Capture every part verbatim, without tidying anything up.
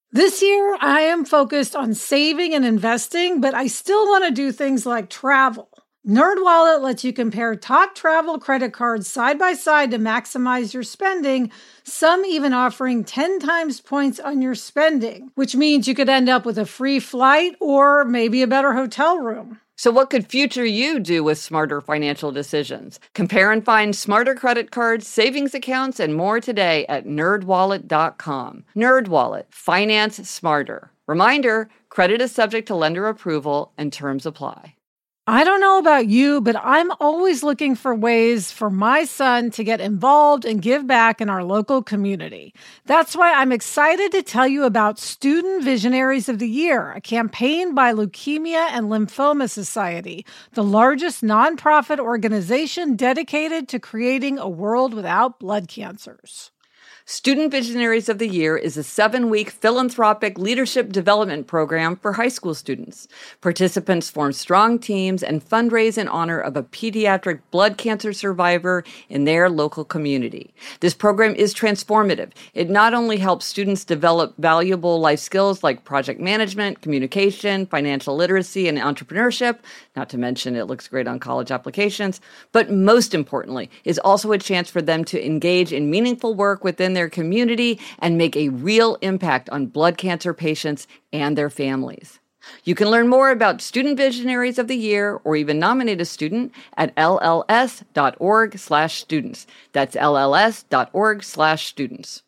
This year, I am focused on saving and investing, but I still want to do things like travel. NerdWallet lets you compare top travel credit cards side by side to maximize your spending, some even offering ten times points on your spending, which means you could end up with a free flight or maybe a better hotel room. So what could future you do with smarter financial decisions? Compare and find smarter credit cards, savings accounts, and more today at nerd wallet dot com. NerdWallet. Finance smarter. Reminder, credit is subject to lender approval and terms apply. I don't know about you, but I'm always looking for ways for my son to get involved and give back in our local community. That's why I'm excited to tell you about Student Visionaries of the Year, a campaign by Leukemia and Lymphoma Society, the largest nonprofit organization dedicated to creating a world without blood cancers. Student Visionaries of the Year is a seven-week philanthropic leadership development program for high school students. Participants form strong teams and fundraise in honor of a pediatric blood cancer survivor in their local community. This program is transformative. It not only helps students develop valuable life skills like project management, communication, financial literacy, and entrepreneurship, not to mention it looks great on college applications, but most importantly, is also a chance for them to engage in meaningful work within their community and make a real impact on blood cancer patients and their families. You can learn more about Student Visionaries of the Year or even nominate a student at L L S dot org slash students. That's L L S dot org slash students.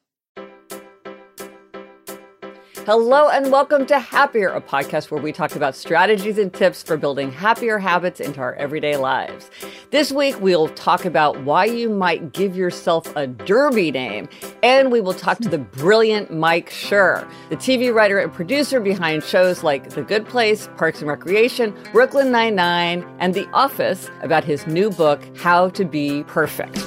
Hello and welcome to Happier, a podcast where we talk about strategies and tips for building happier habits into our everyday lives. This week, we'll talk about why you might give yourself a derby name, and we will talk to the brilliant Mike Schur, the T V writer and producer behind shows like The Good Place, Parks and Recreation, Brooklyn Nine-Nine, and The Office, about his new book, How to Be Perfect.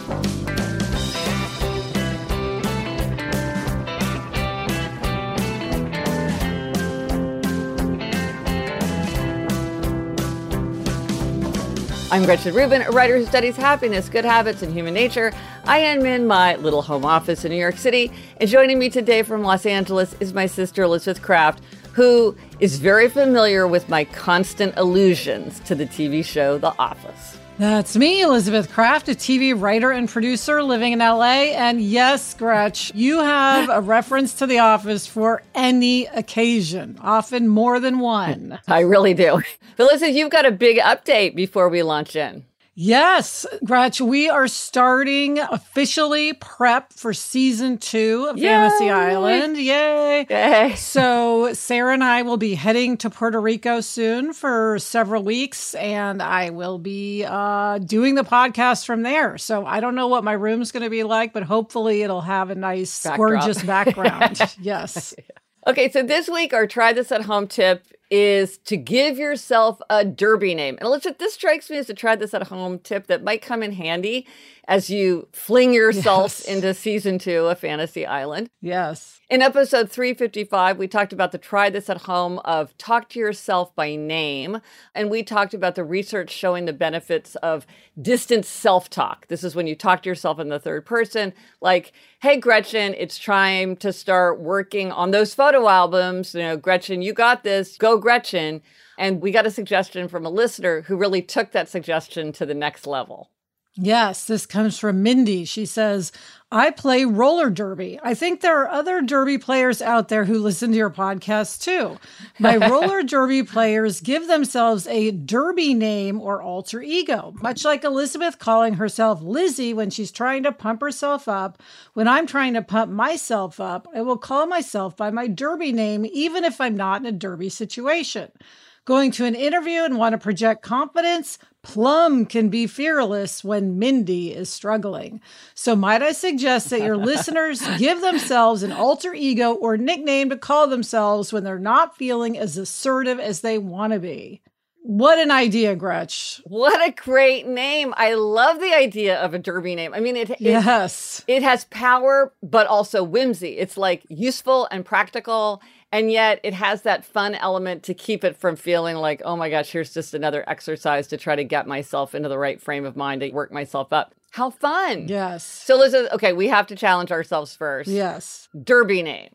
I'm Gretchen Rubin, a writer who studies happiness, good habits, and human nature. I am in my little home office in New York City, and joining me today from Los Angeles is my sister Elizabeth Kraft, who is very familiar with my constant allusions to the T V show The Office. That's me, Elizabeth Kraft, a T V writer and producer living in L A. And yes, Gretch, you have a reference to The Office for any occasion, often more than one. I really do. But listen, you've got a big update before we launch in. Yes, Gretch, we are starting officially prep for season two of Yay! Fantasy Island. Yay! Yay! So Sarah and I will be heading to Puerto Rico soon for several weeks, and I will be uh, doing the podcast from there. So I don't know what my room's going to be like, but hopefully it'll have a nice, Backdrop. gorgeous background. Yes. Okay, so this week, our Try This at Home tip is to give yourself a derby name. And Elizabeth, this strikes me as a Try This at Home tip that might come in handy as you fling yourself yes. into season two of Fantasy Island. Yes. In episode three fifty-five, we talked about the Try This at Home of talk to yourself by name. And we talked about the research showing the benefits of distant self-talk. This is when you talk to yourself in the third person, like, hey, Gretchen, it's time to start working on those photo albums. You know, Gretchen, you got this. Go, Gretchen. And we got a suggestion from a listener who really took that suggestion to the next level. Yes, this comes from Mindy. She says, I play roller derby. I think there are other derby players out there who listen to your podcast too. My roller derby players give themselves a derby name or alter ego, much like Elizabeth calling herself Lizzie when she's trying to pump herself up. When I'm trying to pump myself up, I will call myself by my derby name, even if I'm not in a derby situation. Going to an interview and want to project confidence, Plum can be fearless when Mindy is struggling. So might I suggest that your listeners give themselves an alter ego or nickname to call themselves when they're not feeling as assertive as they want to be. What an idea, Gretch. What a great name. I love the idea of a derby name. I mean, it, it, yes. it has power, but also whimsy. It's like useful and practical. And yet it has that fun element to keep it from feeling like, oh my gosh, here's just another exercise to try to get myself into the right frame of mind to work myself up. How fun. Yes. So Liz, okay, we have to challenge ourselves first. Yes. Derby name.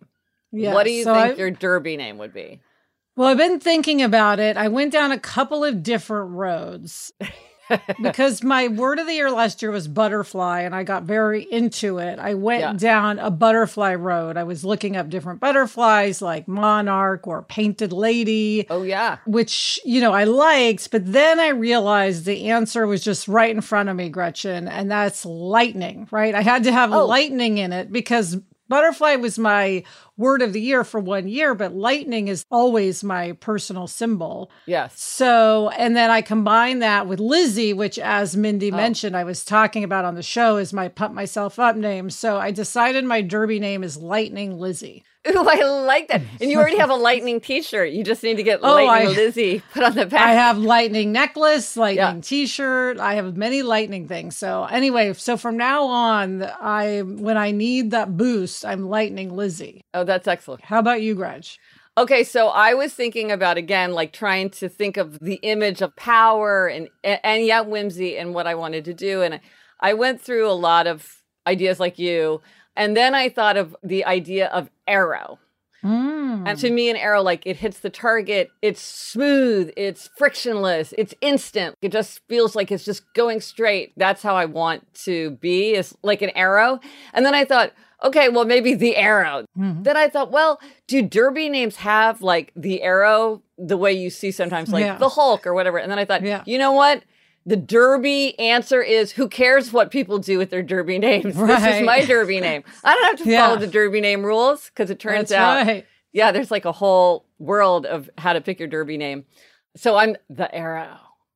Yeah, What do you so think I- your derby name would be? Well, I've been thinking about it. I went down a couple of different roads because my word of the year last year was butterfly, and I got very into it. I went Yeah. down a butterfly road. I was looking up different butterflies like monarch or painted lady, Oh, yeah. which, you know, I liked. But then I realized the answer was just right in front of me, Gretchen, and that's lightning, right? I had to have Oh. lightning in it because butterfly was my word of the year for one year, but lightning is always my personal symbol. Yes. So, and then I combined that with Lizzie, which, as Mindy Oh. mentioned, I was talking about on the show, is my pump myself up name. So I decided my derby name is Lightning Lizzie. Ooh, I like that. And you already have a lightning t-shirt. You just need to get Oh, Lightning I- Lizzie put on the back. I have lightning necklace, lightning Yeah. t-shirt. I have many lightning things. So anyway, so from now on, I when I need that boost, I'm Lightning Lizzie. Oh, that's excellent. How about you, Gretch? Okay, so I was thinking about, again, like trying to think of the image of power and and yet whimsy and what I wanted to do. And I went through a lot of ideas like you. And then I thought of the idea of arrow. Mm. And to me, an arrow, like it hits the target, it's smooth, it's frictionless, it's instant. It just feels like it's just going straight. That's how I want to be, is like an arrow. And then I thought, okay, well, maybe the arrow. Mhm. Then I thought, well, do derby names have like the arrow, the way you see sometimes, like Yeah. the Hulk or whatever? And then I thought, Yeah. you know what? The derby answer is, who cares what people do with their derby names? This Right. is my derby name. I don't have to Yeah. follow the derby name rules, because it turns That's out, right. yeah, there's like a whole world of how to pick your derby name. So I'm the arrow.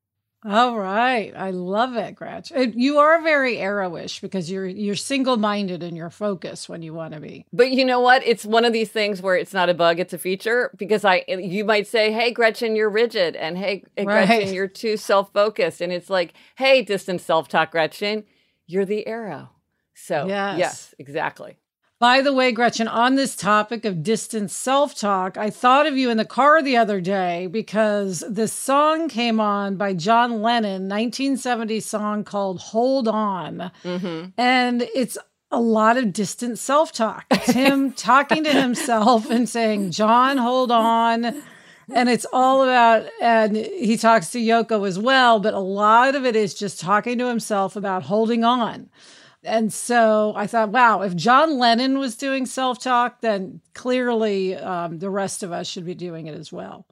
All right. I love it, Gretch. It- You are very arrowish because you're you're single-minded in your focus when you want to be. But you know what? It's one of these things where it's not a bug, it's a feature. Because I, you might say, "Hey, Gretchen, you're rigid," and "Hey, Right. Gretchen, you're too self-focused." And it's like, "Hey, distant self-talk, Gretchen, you're the arrow." So Yes. yes, exactly. By the way, Gretchen, on this topic of distant self-talk, I thought of you in the car the other day because this song came on by John Lennon, nineteen seventy song called Hold On. Mm-hmm. And it's a lot of distant self-talk. It's him talking to himself and saying, John, hold on. And it's all about, and he talks to Yoko as well, but a lot of it is just talking to himself about holding on. And so I thought, wow, if John Lennon was doing self-talk, then clearly um, the rest of us should be doing it as well.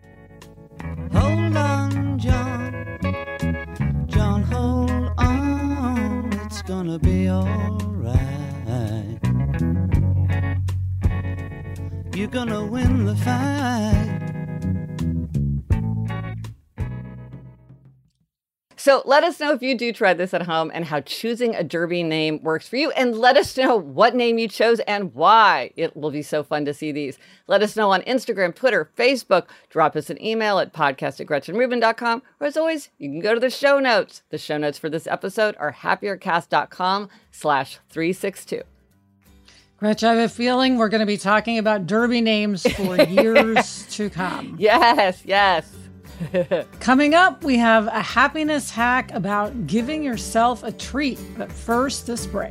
Hold on, John. John, hold on. It's gonna be alright. You're gonna win the fight. So let us know if you do try this at home and how choosing a derby name works for you. And let us know what name you chose and why. It will be so fun to see these. Let us know on Instagram, Twitter, Facebook. Drop us an email at podcast at gretchen rubin dot com. Or as always, you can go to the show notes. The show notes for this episode are happiercast.com slash 362. Gretch, I have a feeling we're going to be talking about derby names for years to come. Yes, yes. Coming up, we have a happiness hack about giving yourself a treat. But first, this break.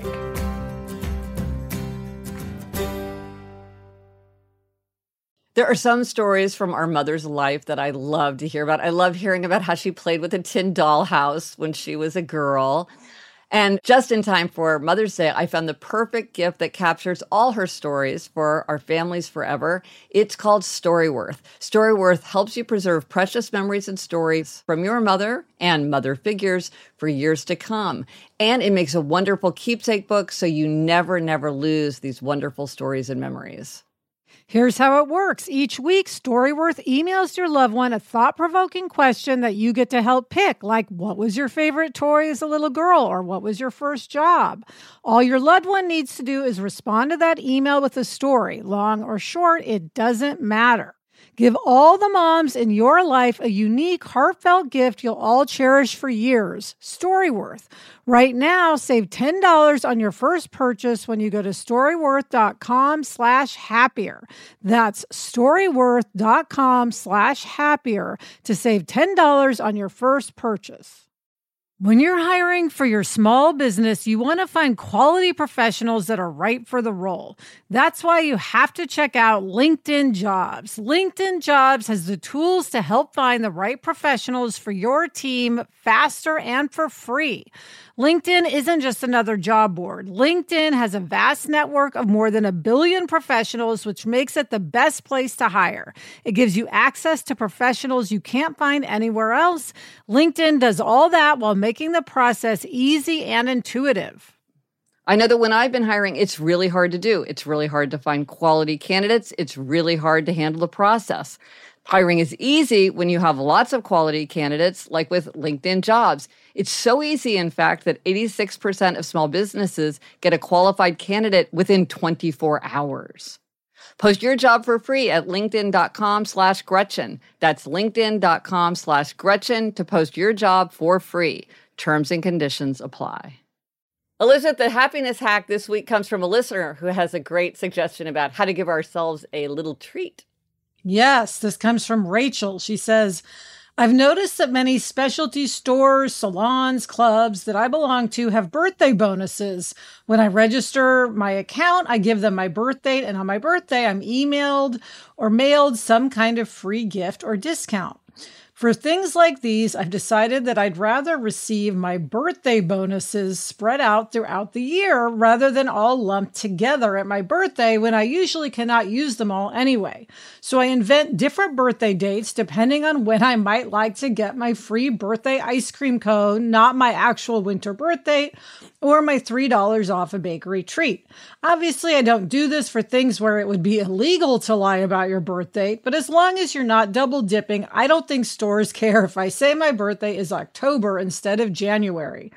There are some stories from our mother's life that I love to hear about. I love hearing about how she played with a tin dollhouse when she was a girl. And just in time for Mother's Day, I found the perfect gift that captures all her stories for our families forever. It's called Storyworth. Storyworth helps you preserve precious memories and stories from your mother and mother figures for years to come. And it makes a wonderful keepsake book so you never, never lose these wonderful stories and memories. Here's how it works. Each week, Storyworth emails your loved one a thought-provoking question that you get to help pick, like what was your favorite toy as a little girl, or what was your first job? All your loved one needs to do is respond to that email with a story. Long or short, it doesn't matter. Give all the moms in your life a unique, heartfelt gift you'll all cherish for years. Storyworth. Right now, save ten dollars on your first purchase when you go to storyworth.com slash happier. That's storyworth.com slash happier to save ten dollars on your first purchase. When you're hiring for your small business, you want to find quality professionals that are right for the role. That's why you have to check out LinkedIn Jobs. LinkedIn Jobs has the tools to help find the right professionals for your team faster and for free. LinkedIn isn't just another job board. LinkedIn has a vast network of more than a billion professionals, which makes it the best place to hire. It gives you access to professionals you can't find anywhere else. LinkedIn does all that while making the process easy and intuitive. I know that when I've been hiring, it's really hard to do. It's really hard to find quality candidates. It's really hard to handle the process. Hiring is easy when you have lots of quality candidates, like with LinkedIn Jobs. It's so easy, in fact, that eighty-six percent of small businesses get a qualified candidate within twenty-four hours. Post your job for free at linkedin.com slash Gretchen. That's linkedin.com slash Gretchen to post your job for free. Terms and conditions apply. Elizabeth, the happiness hack this week comes from a listener who has a great suggestion about how to give ourselves a little treat. Yes, this comes from Rachel. She says, I've noticed that many specialty stores, salons, clubs that I belong to have birthday bonuses. When I register my account, I give them my birth date, and on my birthday, I'm emailed or mailed some kind of free gift or discount. For things like these, I've decided that I'd rather receive my birthday bonuses spread out throughout the year rather than all lumped together at my birthday when I usually cannot use them all anyway. So I invent different birthday dates depending on when I might like to get my free birthday ice cream cone, not my actual winter birthday, or my three dollars off a bakery treat. Obviously, I don't do this for things where it would be illegal to lie about your birth date, but as long as you're not double dipping, I don't think stores care if I say my birthday is October instead of January.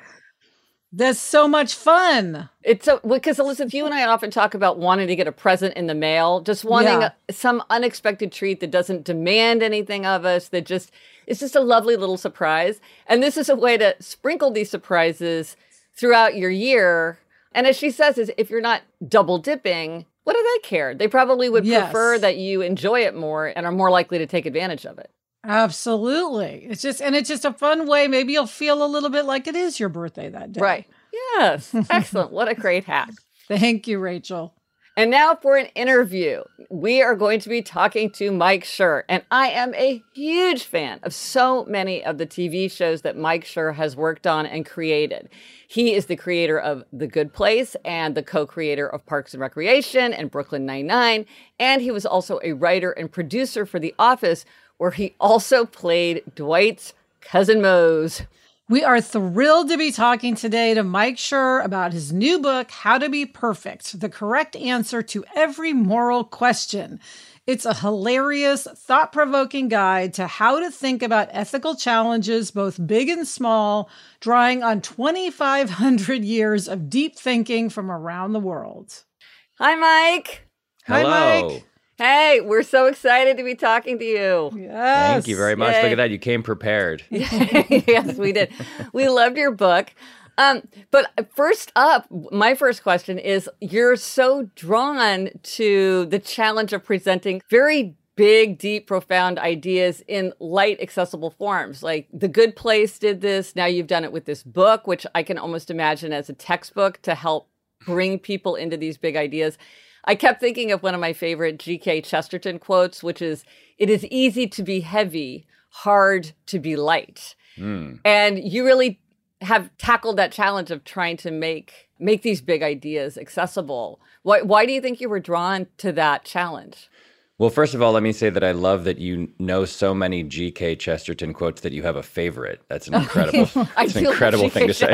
That's so much fun. It's so, because Elizabeth, you and I often talk about wanting to get a present in the mail, just wanting Yeah. a, some unexpected treat that doesn't demand anything of us, that just, it's just a lovely little surprise. And this is a way to sprinkle these surprises throughout your year. And as she says, is if you're not double dipping, what do they care? They probably would Yes. prefer that you enjoy it more and are more likely to take advantage of it. Absolutely. It's just, and it's just a fun way. Maybe you'll feel a little bit like it is your birthday that day. Right. Yes. Excellent. What a great hack. Thank you, Rachel. And now for an interview. We are going to be talking to Mike Schur, and I am a huge fan of so many of the T V shows that Mike Schur has worked on and created. He is the creator of The Good Place and the co-creator of Parks and Recreation and Brooklyn Nine-Nine, and he was also a writer and producer for The Office, where he also played Dwight's cousin Mose. We are thrilled to be talking today to Mike Schur about his new book, How to Be Perfect, the correct answer to every moral question. It's a hilarious, thought-provoking guide to how to think about ethical challenges, both big and small, drawing on twenty-five hundred years of deep thinking from around the world. Hi, Mike. Hi, Hello. Mike. Hey, we're so excited to be talking to you. Yes. Thank you very much. Yay. Look at that. You came prepared. Yes, we did. We loved your book. Um, but first up, my first question is, you're so drawn to the challenge of presenting very big, deep, profound ideas in light, accessible forms. Like The Good Place did this. Now you've done it with this book, which I can almost imagine as a textbook to help bring people into these big ideas. I kept thinking of one of my favorite G K Chesterton quotes, which is, "It is easy to be heavy, hard to be light." Mm. And you really have tackled that challenge of trying to make make these big ideas accessible. Why, why do you think you were drawn to that challenge? Well, first of all, let me say that I love that you know so many G K Chesterton quotes that you have a favorite. That's an incredible, I it's an do love incredible thing G K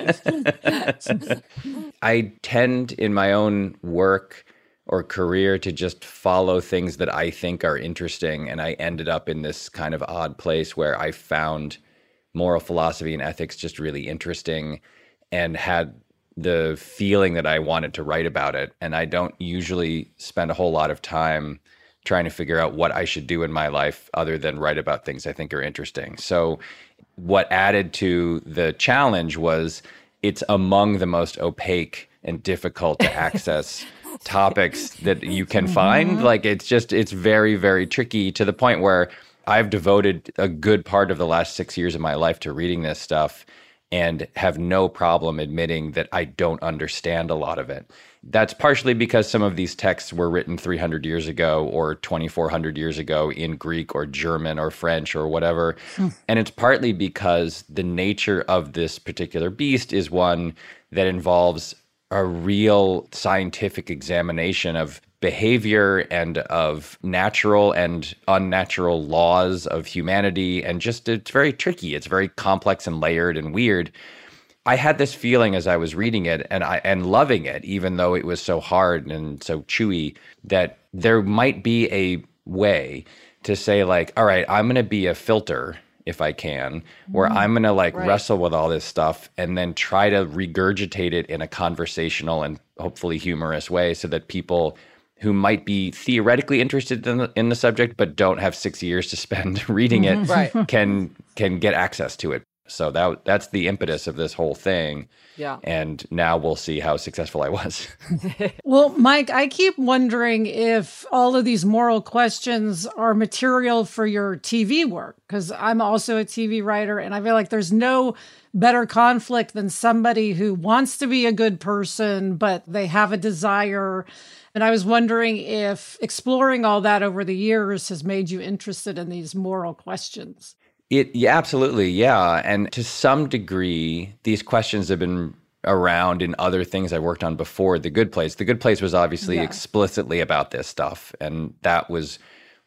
to say. I tend in my own work or career to just follow things that I think are interesting. And I ended up in this kind of odd place where I found moral philosophy and ethics just really interesting and had the feeling that I wanted to write about it. And I don't usually spend a whole lot of time trying to figure out what I should do in my life other than write about things I think are interesting. So what added to the challenge was it's among the most opaque and difficult to access topics that you can find. Like it's just, it's very, very tricky to the point where I've devoted a good part of the last six years of my life to reading this stuff. and have no problem admitting that I don't understand a lot of it. That's partially because some of these texts were written three hundred years ago or twenty-four hundred years ago in Greek or German or French or whatever. Mm. And it's partly because the nature of this particular beast is one that involves a real scientific examination of behavior and of natural and unnatural laws of humanity. And just, it's very tricky. It's very complex and layered and weird. I had this feeling as I was reading it and I and loving it, even though it was so hard and so chewy, that there might be a way to say like, all right, I'm going to be a filter if I can, where I'm going to like right. wrestle with all this stuff and then try to regurgitate it in a conversational and hopefully humorous way so that people who might be theoretically interested in the, in the subject but don't have six years to spend reading it right. can can get access to it. So that that's the impetus of this whole thing. Yeah. And now we'll see how successful I was. Well, Mike, I keep wondering if all of these moral questions are material for your T V work, because I'm also a T V writer, and I feel like there's no better conflict than somebody who wants to be a good person, but they have a desire. And I was wondering if exploring all that over the years has made you interested in these moral questions. It yeah, absolutely, yeah. And to some degree, these questions have been around in other things I worked on before The Good Place. The Good Place was obviously yeah. explicitly about this stuff. And that was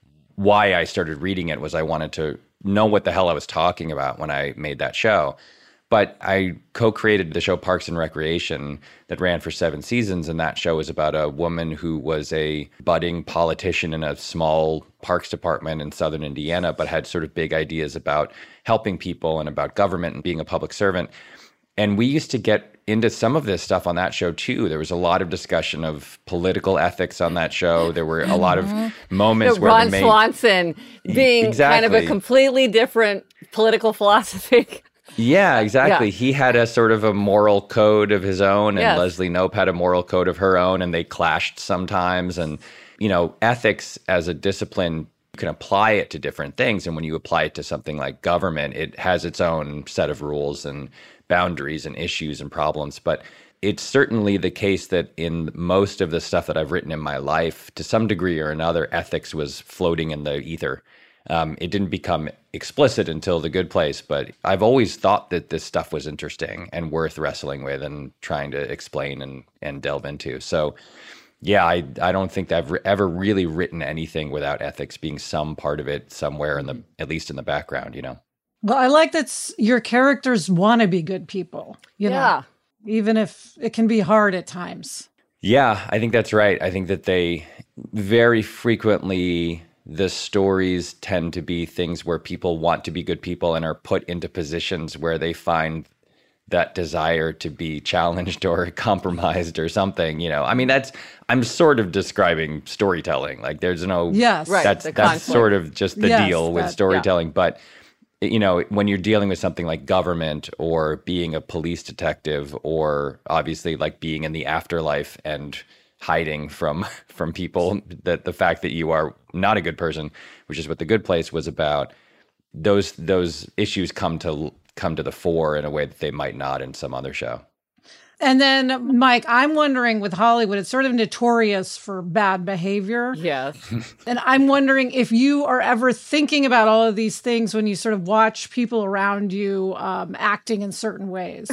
why I started reading it, was I wanted to know what the hell I was talking about when I made that show. But I co-created the show Parks and Recreation that ran for seven seasons, and that show was about a woman who was a budding politician in a small parks department in southern Indiana, but had sort of big ideas about helping people and about government and being a public servant. And we used to get into some of this stuff on that show too. There was a lot of discussion of political ethics on that show. There were a lot of moments no, where Ron the main... Swanson being exactly. kind of a completely different political philosophy. Yeah, exactly. Yeah. He had a sort of a moral code of his own, and yes. Leslie Knope had a moral code of her own, and they clashed sometimes. And, you know, ethics as a discipline, you can apply it to different things. And when you apply it to something like government, it has its own set of rules and boundaries and issues and problems. But it's certainly the case that in most of the stuff that I've written in my life, to some degree or another, ethics was floating in the ether. Um, it didn't become explicit until The Good Place, but I've always thought that this stuff was interesting and worth wrestling with and trying to explain and, and delve into. So, yeah, I I don't think that I've re- ever really written anything without ethics being some part of it somewhere in the, at least in the background, you know? Well, I like that your characters want to be good people, you yeah. know, even if it can be hard at times. Yeah, I think that's right. I think that they very frequently... the stories tend to be things where people want to be good people and are put into positions where they find that desire to be challenged or compromised or something, you know. I mean, that's, I'm sort of describing storytelling. Like there's no, yes, right, that's, that's sort of just the yes, deal with that, storytelling. Yeah. But, you know, when you're dealing with something like government or being a police detective or obviously like being in the afterlife and hiding from from people, that the fact that you are not a good person, which is what The Good Place was about, those those issues come to come to the fore in a way that they might not in some other show. And then, Mike, I'm wondering with Hollywood, it's sort of notorious for bad behavior. Yes. And I'm wondering if you are ever thinking about all of these things when you sort of watch people around you um, acting in certain ways.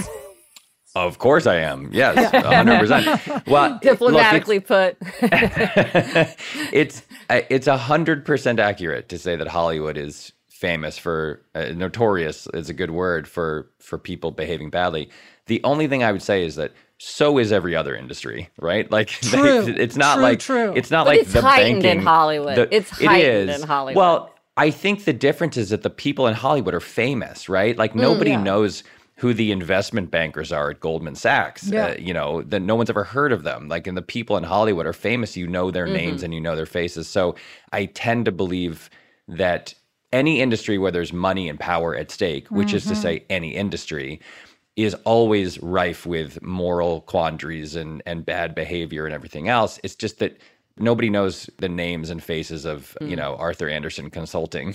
Of course I am. Yes, one hundred percent. Well, diplomatically look, put. it's it's one hundred percent accurate to say that Hollywood is famous for, uh, notorious is a good word, for for people behaving badly. The only thing I would say is that so is every other industry, right? Like true, they, it's not true, like true. it's not but like it's the heightened banking in Hollywood. The, it's heightened it is. in Hollywood. Well, I think the difference is that the people in Hollywood are famous, right? Like nobody mm, yeah. knows who the investment bankers are at Goldman Sachs. Yeah. Uh, you know, that no one's ever heard of them. Like, and the people in Hollywood are famous. You know their mm-hmm. names and you know their faces. So I tend to believe that any industry where there's money and power at stake, which mm-hmm. is to say any industry, is always rife with moral quandaries and, and bad behavior and everything else. It's just that nobody knows the names and faces of, mm. you know, Arthur Andersen Consulting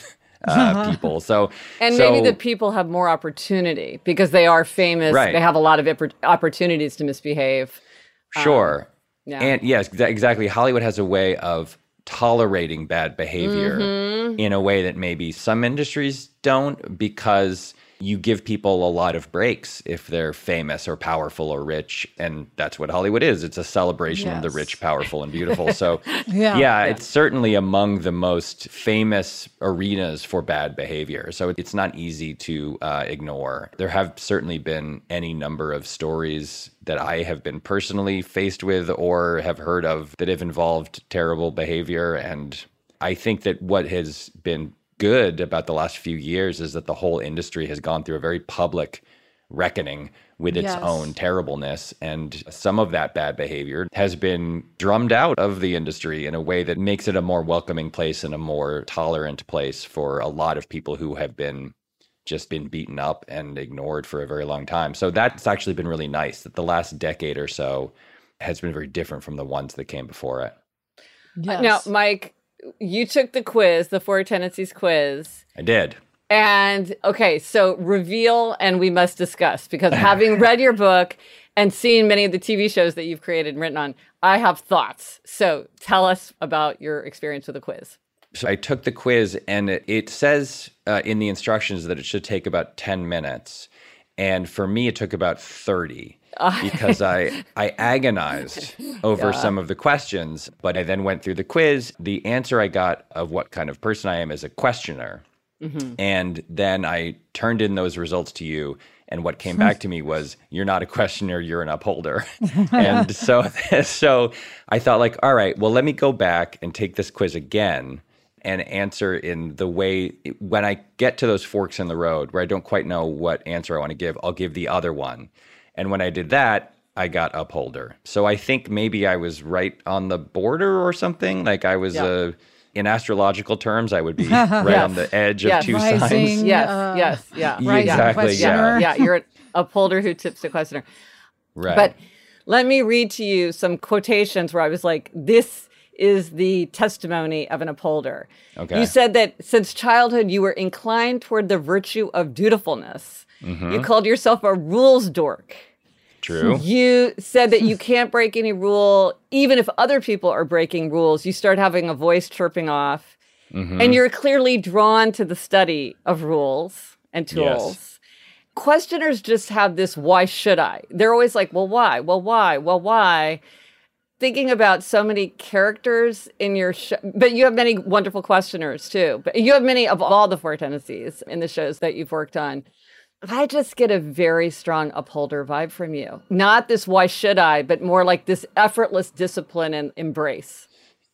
uh, people. So, and so, maybe the people have more opportunity because they are famous. Right. They have a lot of oppor- opportunities to misbehave. Sure. Um, yeah. And yes, exa- exactly. Hollywood has a way of tolerating bad behavior Mm-hmm. in a way that maybe some industries don't, because you give people a lot of breaks if they're famous or powerful or rich. And that's what Hollywood is. It's a celebration of the Yes. rich, powerful, and beautiful. So Yeah. yeah, it's certainly among the most famous arenas for bad behavior. So it's not easy to uh, ignore. There have certainly been any number of stories that I have been personally faced with or have heard of that have involved terrible behavior. And I think that what has been good about the last few years is that the whole industry has gone through a very public reckoning with its Yes. own terribleness. And some of that bad behavior has been drummed out of the industry in a way that makes it a more welcoming place and a more tolerant place for a lot of people who have been just been beaten up and ignored for a very long time. So that's actually been really nice that the last decade or so has been very different from the ones that came before it. Yes. Now, Mike, you took the quiz, the Four Tendencies quiz. I did. And okay, so reveal and we must discuss, because having read your book and seen many of the T V shows that you've created and written on, I have thoughts. So tell us about your experience with the quiz. So I took the quiz, and it, it says uh, in the instructions that it should take about ten minutes. And for me, it took about thirty because I I agonized over Yeah. some of the questions. But I then went through the quiz. The answer I got of what kind of person I am as a questioner. Mm-hmm. And then I turned in those results to you. And what came back to me was, you're not a questioner, you're an upholder. And so, so I thought, like, all right, well, let me go back and take this quiz again and answer in the way, when I get to those forks in the road where I don't quite know what answer I want to give, I'll give the other one. And when I did that, I got upholder. So I think maybe I was right on the border or something. Like I was, Yeah. uh, in astrological terms, I would be right Yes. on the edge Yes. of two Rising. signs. Yes, Uh, yes, yeah. Yeah, Rising exactly, questioner. Yeah, you're an upholder who tips the questioner. Right. But let me read to you some quotations where I was like, this is the testimony of an upholder. Okay. You said that since childhood, you were inclined toward the virtue of dutifulness. Mm-hmm. You called yourself a rules dork. True. You said that you can't break any rule, even if other people are breaking rules. You start having a voice chirping off. Mm-hmm. And you're clearly drawn to the study of rules and tools. Yes. Questioners just have this, why should I? They're always like, well, why? Well, why? Well, why? Thinking about so many characters in your show, but you have many wonderful questioners too. But you have many of all the four tendencies in the shows that you've worked on. I just get a very strong upholder vibe from you. Not this, why should I, but more like this effortless discipline and embrace.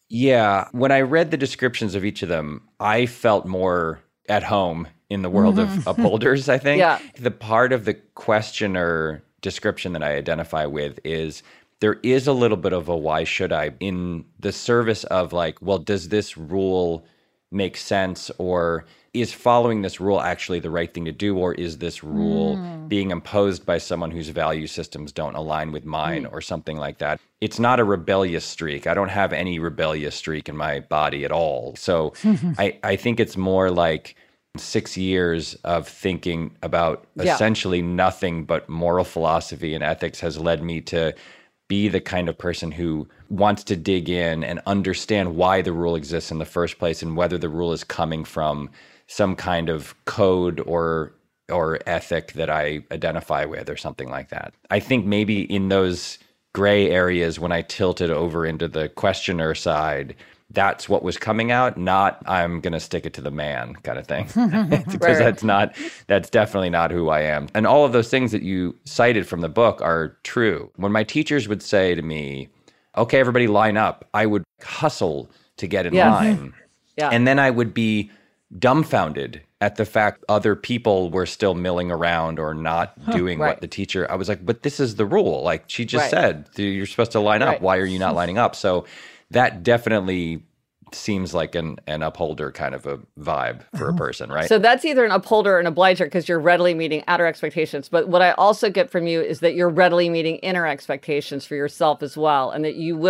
Yeah. When I read the descriptions of each of them, I felt more at home in the world of upholders, I think. Yeah. The part of the questioner description that I identify with is there is a little bit of a why should I in the service of like, well, does this rule make sense, or is following this rule actually the right thing to do, or is this rule mm. being imposed by someone whose value systems don't align with mine mm. or something like that? It's not a rebellious streak. I don't have any rebellious streak in my body at all. So I, I think it's more like six years of thinking about yeah. essentially nothing but moral philosophy and ethics has led me to be the kind of person who wants to dig in and understand why the rule exists in the first place and whether the rule is coming from some kind of code or or ethic that I identify with or something like that. I think maybe in those gray areas when I tilted over into the questioner side, that's what was coming out, not I'm going to stick it to the man kind of thing. Because right. that's not, that's definitely not who I am. And all of those things that you cited from the book are true. When my teachers would say to me, okay, everybody line up, I would hustle to get in yeah. line. yeah. And then I would be dumbfounded at the fact other people were still milling around or not doing right. what the teacher, I was like, but this is the rule. Like she just right. said, you're supposed to line up. Right. Why are you not lining up? So that definitely seems like an, an upholder kind of a vibe for a person, right? So that's either an upholder or an obliger because you're readily meeting outer expectations. But what I also get from you is that you're readily meeting inner expectations for yourself as well, and that you will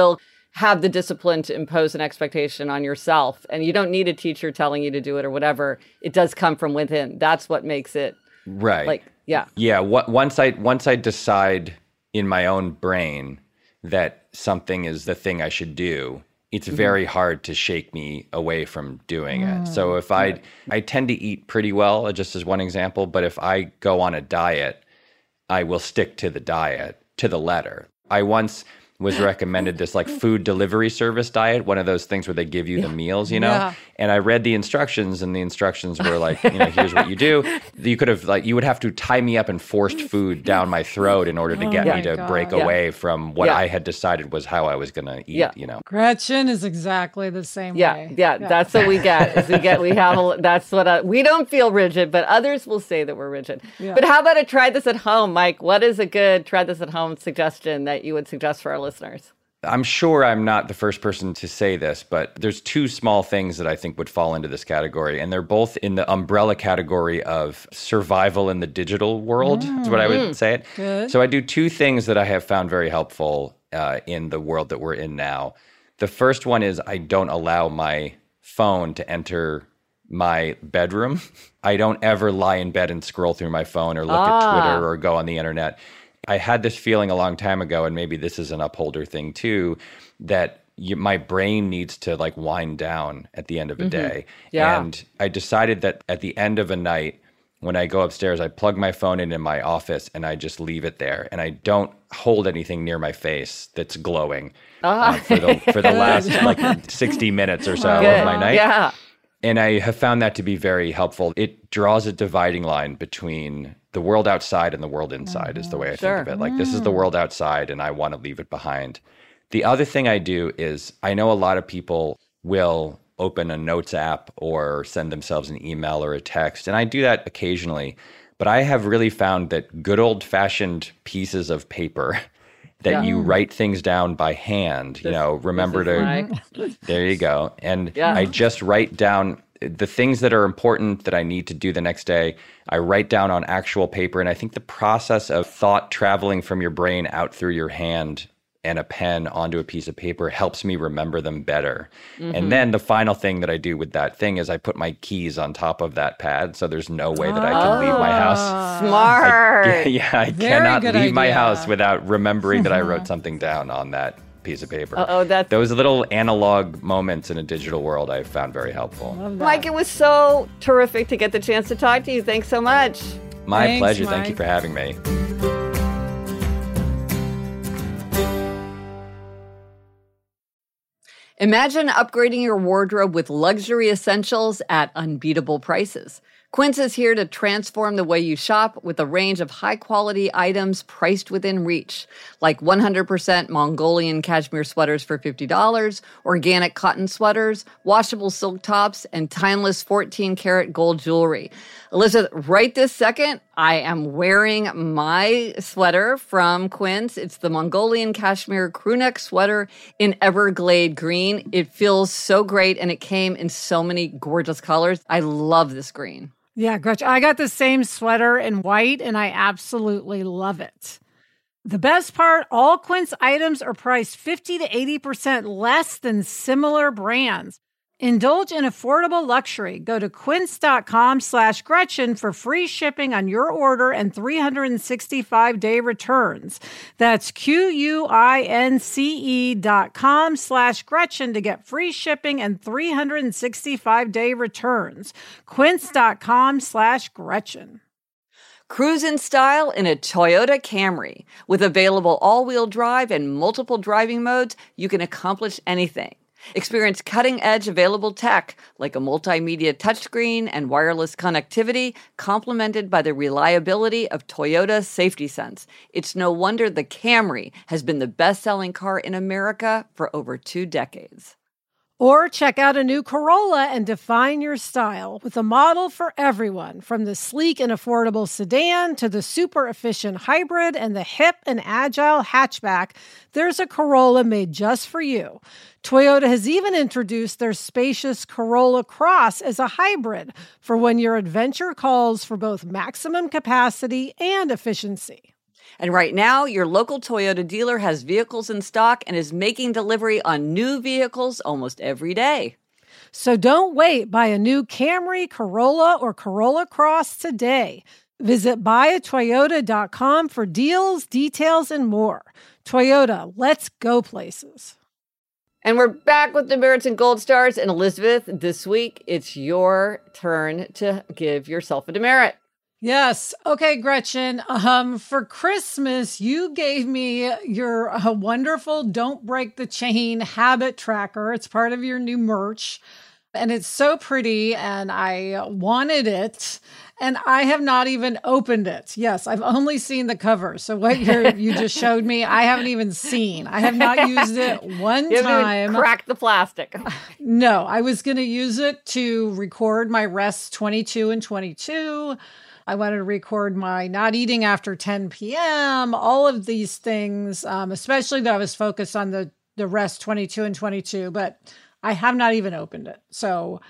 have the discipline to impose an expectation on yourself. And you don't need a teacher telling you to do it or whatever. It does come from within. That's what makes it right. Like, yeah. Yeah. What, once I once I decide in my own brain that something is the thing I should do, it's mm-hmm. very hard to shake me away from doing mm. it. So if I, I tend to eat pretty well, just as one example, but if I go on a diet, I will stick to the diet to the letter. I once was recommended this like food delivery service diet, one of those things where they give you the meals, you know? Yeah. And I read the instructions, and the instructions were like, you know, here's what you do. You could have like, you would have to tie me up and forced food down my throat in order to get oh me to God. break yeah. away from what yeah. I had decided was how I was going to eat, yeah. you know? Gretchen is exactly the same yeah, way. Yeah, yeah, that's what we get. Is we get, we have, a, that's what, I, we don't feel rigid, but others will say that we're rigid. Yeah. But how about a try this at home, Mike? What is a good try this at home suggestion that you would suggest for our listeners? I'm sure I'm not the first person to say this, but there's two small things that I think would fall into this category, and they're both in the umbrella category of survival in the digital world, mm. is what I would say it. Good. So I do two things that I have found very helpful uh, in the world that we're in now. The first one is I don't allow my phone to enter my bedroom. I don't ever lie in bed and scroll through my phone or look ah. at Twitter or go on the internet. I had this feeling a long time ago, and maybe this is an upholder thing too, that you, my brain needs to like wind down at the end of a mm-hmm. day. Yeah. And I decided that at the end of a night, when I go upstairs, I plug my phone in in my office and I just leave it there. And I don't hold anything near my face that's glowing ah. uh, for the for the last like sixty minutes or so Good. of my night. Yeah. And I have found that to be very helpful. It draws a dividing line between the world outside and the world inside mm-hmm. is the way I sure. think of it. Like, this is the world outside and I want to leave it behind. The other thing I do is I know a lot of people will open a notes app or send themselves an email or a text, and I do that occasionally. But I have really found that good old-fashioned pieces of paper that yeah. you write things down by hand, this, you know, remember to, like... there you go. And yeah. I just write down the things that are important that I need to do the next day. I write down on actual paper. And I think the process of thought traveling from your brain out through your hand and a pen onto a piece of paper helps me remember them better. Mm-hmm. And then the final thing that I do with that thing is I put my keys on top of that pad, so there's no way that I can oh, leave my house. Smart. I, yeah, I Very cannot leave idea. my house without remembering that I wrote something down on that piece of paper. Oh, that's... Those little analog moments in a digital world I found very helpful. Mike, it was so terrific to get the chance to talk to you. Thanks so much. My Thanks, pleasure. Mike. Thank you for having me. Imagine upgrading your wardrobe with luxury essentials at unbeatable prices. Quince is here to transform the way you shop with a range of high-quality items priced within reach, like one hundred percent Mongolian cashmere sweaters for fifty dollars, organic cotton sweaters, washable silk tops, and timeless fourteen-karat gold jewelry. Elizabeth, right this second, I am wearing my sweater from Quince. It's the Mongolian cashmere crewneck sweater in Everglade green. It feels so great, and it came in so many gorgeous colors. I love this green. Yeah, Gretchen, I got the same sweater in white, and I absolutely love it. The best part, all Quince items are priced fifty to eighty percent less than similar brands. Indulge in affordable luxury. Go to quince.com slash Gretchen for free shipping on your order and three hundred sixty-five day returns. That's Q-U-I-N-C-E dot com slash Gretchen to get free shipping and three hundred sixty-five day returns. Quince.com slash Gretchen. Cruise in style in a Toyota Camry. With available all-wheel drive and multiple driving modes, you can accomplish anything. Experience cutting-edge available tech like a multimedia touchscreen and wireless connectivity, complemented by the reliability of Toyota Safety Sense. It's no wonder the Camry has been the best-selling car in America for over two decades. Or check out a new Corolla and define your style with a model for everyone, from the sleek and affordable sedan to the super efficient hybrid and the hip and agile hatchback. There's a Corolla made just for you. Toyota has even introduced their spacious Corolla Cross as a hybrid for when your adventure calls for both maximum capacity and efficiency. And right now, your local Toyota dealer has vehicles in stock and is making delivery on new vehicles almost every day. So don't wait. Buy a new Camry, Corolla, or Corolla Cross today. Visit buy a toyota dot com for deals, details, and more. Toyota, let's go places. And we're back with demerits and gold stars. And Elizabeth, this week, it's your turn to give yourself a demerit. Yes. Okay, Gretchen. Um, for Christmas, you gave me your uh, wonderful Don't Break the Chain habit tracker. It's part of your new merch. And it's so pretty, and I wanted it. And I have not even opened it. Yes, I've only seen the cover. So what you're, you just showed me, I haven't even seen. I have not used it one you time. Crack the plastic. No, I was going to use it to record my Rest twenty-two and twenty-two. I wanted to record my not eating after ten p.m., all of these things, um, especially that I was focused on the, the Rest twenty-two and twenty-two, but I have not even opened it. So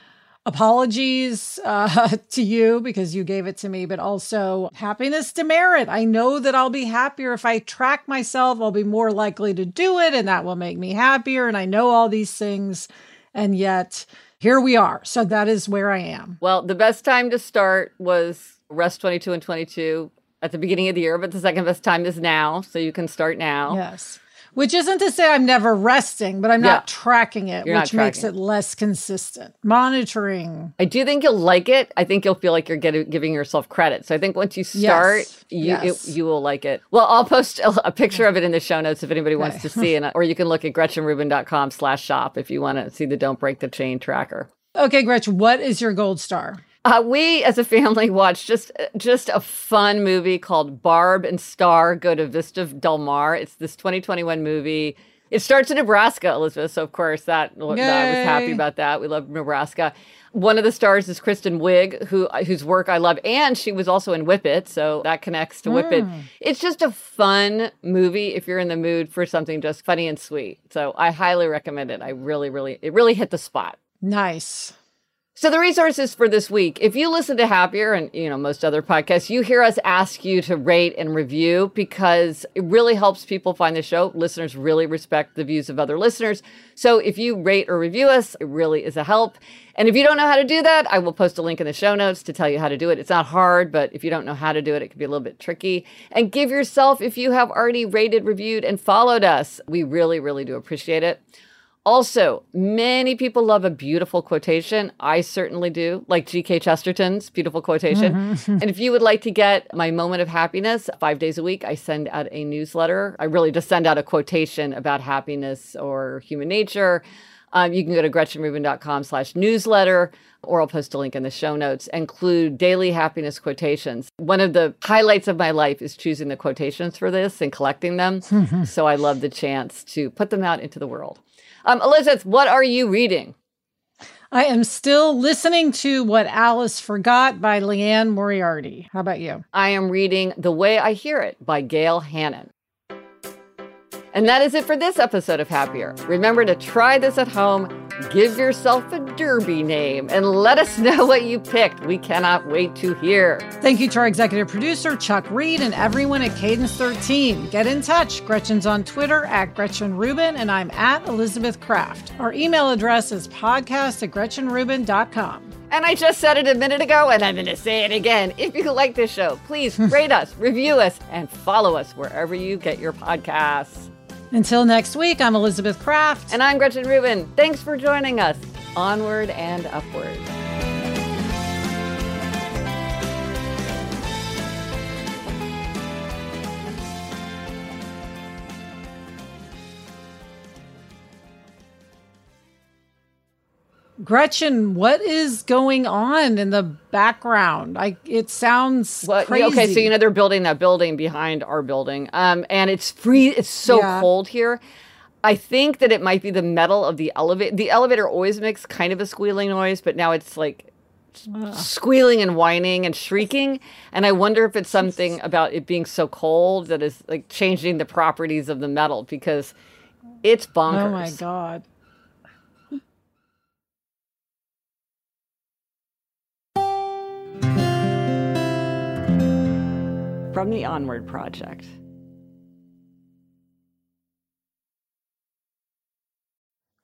apologies uh, to you because you gave it to me, but also happiness demerit. I know that I'll be happier if I track myself. I'll be more likely to do it, and that will make me happier. And I know all these things, and yet here we are. So that is where I am. Well, the best time to start was Rest twenty-two and twenty-two at the beginning of the year, but the second best time is now, so you can start now. Yes. Which isn't to say I'm never resting, but I'm Yeah. not tracking it, You're which not makes it tracking less consistent. Monitoring. I do think you'll like it. I think you'll feel like you're getting, giving yourself credit. So I think once you start, Yes. you Yes. It, you will like it. Well, I'll post a, a picture of it in the show notes if anybody wants Okay. to see it. Or you can look at gretchenrubin.com slash shop if you want to see the Don't Break the Chain tracker. Okay, Gretchen, what is your gold star? Uh, we, as a family, watched just just a fun movie called Barb and Star Go to Vista Del Mar. It's this twenty twenty-one movie. It starts in Nebraska, Elizabeth. So, of course, that, that I was happy Yay. about that. We love Nebraska. One of the stars is Kristen Wiig, who whose work I love. And she was also in Whip It. So that connects to Whip It. Mm. It's just a fun movie if you're in the mood for something just funny and sweet. So I highly recommend it. I really, really, it really hit the spot. Nice. So the resources for this week, if you listen to Happier and, you know, most other podcasts, you hear us ask you to rate and review because it really helps people find the show. Listeners really respect the views of other listeners. So if you rate or review us, it really is a help. And if you don't know how to do that, I will post a link in the show notes to tell you how to do it. It's not hard, but if you don't know how to do it, it can be a little bit tricky. And give yourself, if you have already rated, reviewed, and followed us, we really, really do appreciate it. Also, many people love a beautiful quotation. I certainly do, like G K Chesterton's beautiful quotation. Mm-hmm. And if you would like to get my moment of happiness, five days a week, I send out a newsletter. I really just send out a quotation about happiness or human nature. Um, you can go to gretchenrubin.com slash newsletter, or I'll post a link in the show notes, include daily happiness quotations. One of the highlights of my life is choosing the quotations for this and collecting them. So I love the chance to put them out into the world. Um, Elizabeth, what are you reading? I am still listening to What Alice Forgot by Leanne Moriarty. How about you? I am reading The Way I Hear It by Gail Hannon. And that is it for this episode of Happier. Remember to try this at home, give yourself a derby name, and let us know what you picked. We cannot wait to hear. Thank you to our executive producer, Chuck Reed, and everyone at Cadence thirteen. Get in touch. Gretchen's on Twitter at Gretchen Rubin, and I'm at Elizabeth Kraft. Our email address is podcast at gretchen rubin dot com. And I just said it a minute ago, and I'm going to say it again. If you like this show, please rate us, review us, and follow us wherever you get your podcasts. Until next week, I'm Elizabeth Kraft. And I'm Gretchen Rubin. Thanks for joining us. Onward and upward. Gretchen, what is going on in the background? I it sounds Well, crazy. okay, so you know they're building that building behind our building, um, and it's free. It's so Yeah. cold here. I think that it might be the metal of the elevator. The elevator always makes kind of a squealing noise, but now it's like squealing and whining and shrieking. And I wonder if it's something about it being so cold that is like changing the properties of the metal because it's bonkers. Oh my God. From the Onward Project.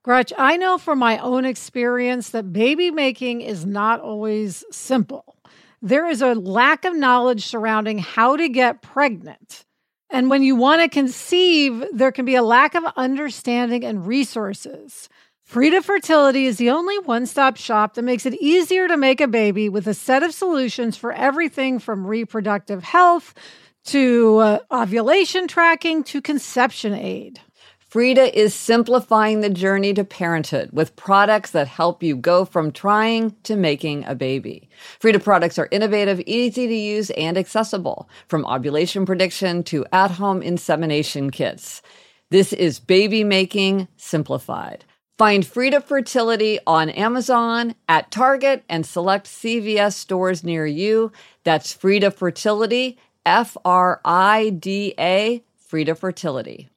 Gretch, I know from my own experience that baby making is not always simple. There is a lack of knowledge surrounding how to get pregnant. And when you want to conceive, there can be a lack of understanding and resources. Frida Fertility is the only one-stop shop that makes it easier to make a baby with a set of solutions for everything from reproductive health to uh, ovulation tracking to conception aid. Frida is simplifying the journey to parenthood with products that help you go from trying to making a baby. Frida products are innovative, easy to use, and accessible, from ovulation prediction to at-home insemination kits. This is baby making simplified. Find Frida Fertility on Amazon, at Target, and select C V S stores near you. That's Frida Fertility, F R I D A, Frida Fertility.